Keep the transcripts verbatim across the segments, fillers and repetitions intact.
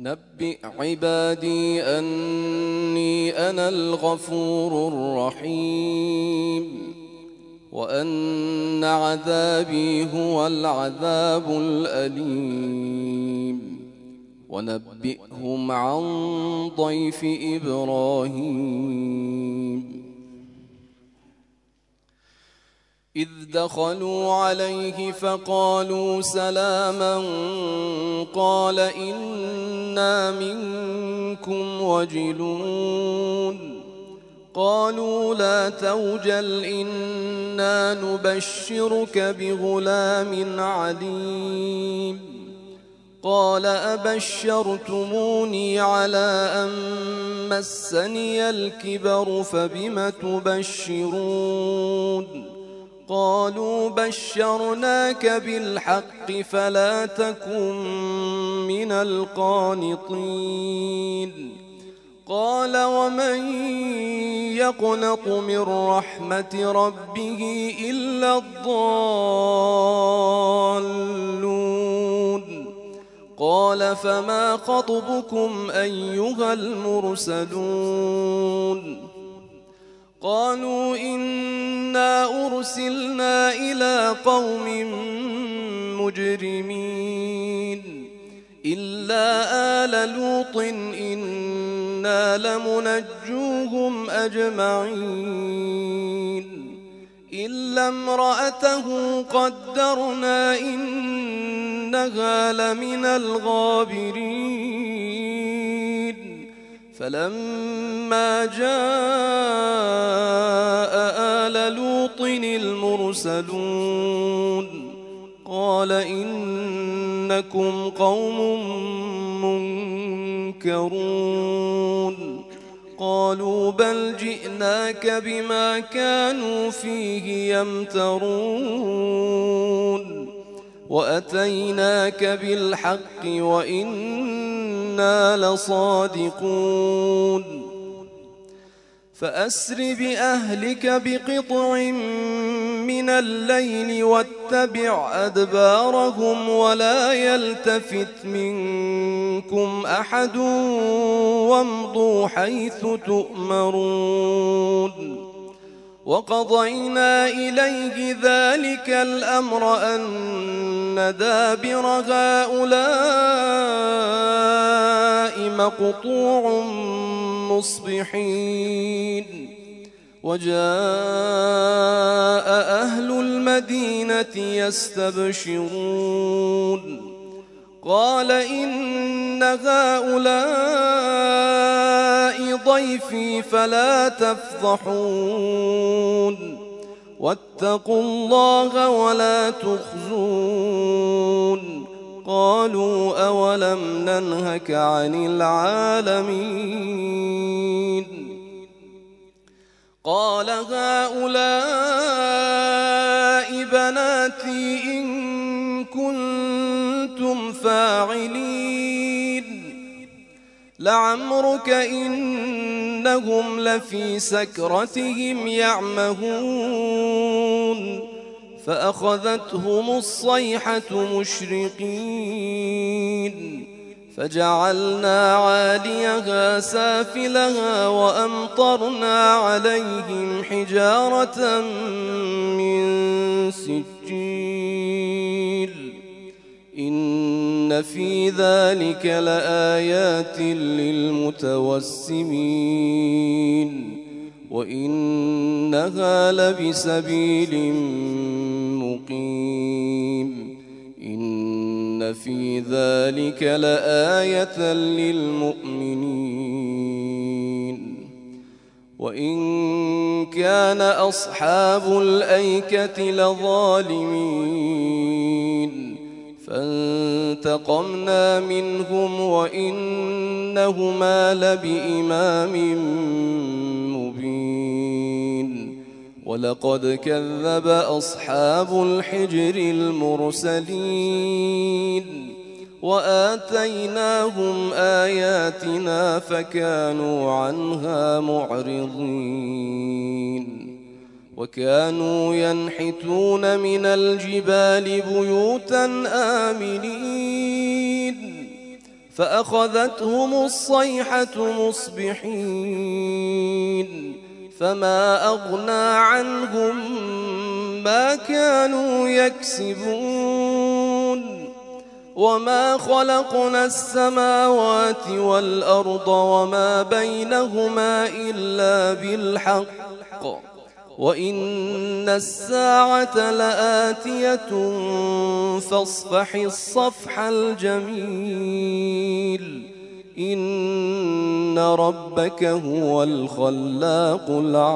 نبئ عبادي أني أنا الغفور الرحيم وأن عذابي هو العذاب الأليم ونبئهم عن ضيف إبراهيم إذ دخلوا عليه فقالوا سلاما قال إنا منكم وجلون قالوا لا توجل إنا نبشرك بغلام عليم قال أبشرتموني على أن مسني الكبر فبم تبشرون قالوا بشرناك بالحق فلا تكن من القانطين قال ومن يقنط من رحمة ربه إلا الضالون قال فما خطبكم أيها المرسلون قالوا إنا أرسلنا إلى قوم مجرمين إلا آل لوط إنا لمنجوهم أجمعين إلا امرأته قدرنا إنها لمن الغابرين فلما جاء آل لوط المرسلون قال إنكم قوم منكرون قالوا بل جئناك بما كانوا فيه يمترون وأتيناك بالحق وإنا لصادقون فأسر بأهلك بقطع من الليل واتبع أدبارهم ولا يلتفت منكم أحد وامضوا حيث تؤمرون وقضينا إليه ذلك الأمر أن دابر هؤلاء مقطوع مصبحين وجاء أهل المدينة يستبشرون قال إن هؤلاء ضيفي فلا تفضحون واتقوا الله ولا تخزون قالوا أولم ننهك عن العالمين قال هؤلاء بناتي إن كنتم فاعلين لعمرك إنهم لفي سكرتهم يعمهون فأخذتهم الصيحة مشرقين فجعلنا عاليها سافلها وأمطرنا عليهم حجارة من سجيل إن في ذلك لآيات للمتوسمين وإنها لبسبيل مقيم إن في ذلك لآية للمؤمنين وإن كان أصحاب الأيكة لظالمين فانتقمنا منهم وإنهما لبإمام مبين ولقد كذب أصحاب الحجر المرسلين وآتيناهم آياتنا فكانوا عنها معرضين وكانوا ينحتون من الجبال بيوتا آمنين فأخذتهم الصيحة مصبحين فما أغنى عنهم ما كانوا يكسبون وما خلقنا السماوات والأرض وما بينهما إلا بالحق وإن الساعة لآتية فاصفح الصفح الجميل إن ربك هو الخلاق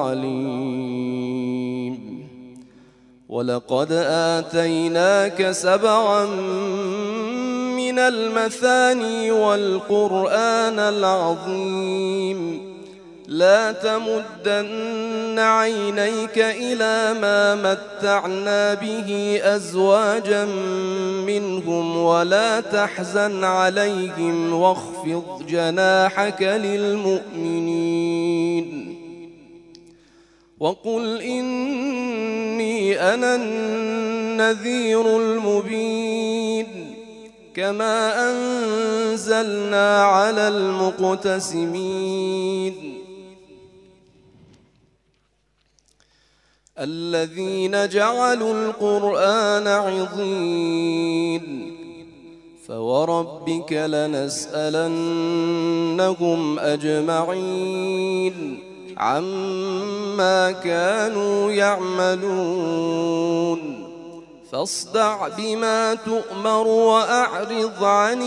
العليم ولقد آتيناك سبعا من المثاني والقرآن العظيم لا تمدن عينيك إلى ما متعنا به أزواجا منهم ولا تحزن عليهم واخفض جناحك للمؤمنين وقل إني أنا النذير المبين كما أنزلنا على المقتسمين الذين جعلوا القرآن عضين فوربك لنسألنهم أجمعين عما كانوا يعملون فاصدع بما تؤمر وأعرض عن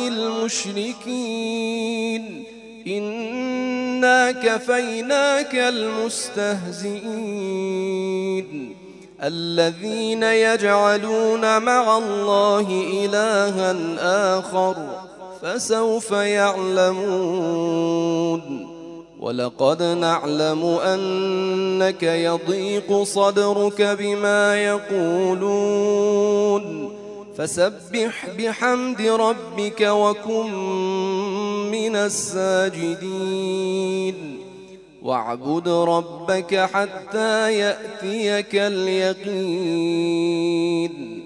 المشركين إنا كفيناك المستهزئين الذين يجعلون مع الله إلها آخر فسوف يعلمون ولقد نعلم أنك يضيق صدرك بما يقولون فسبح بحمد ربك وكن من الساجدين واعبد ربك حتى يأتيك اليقين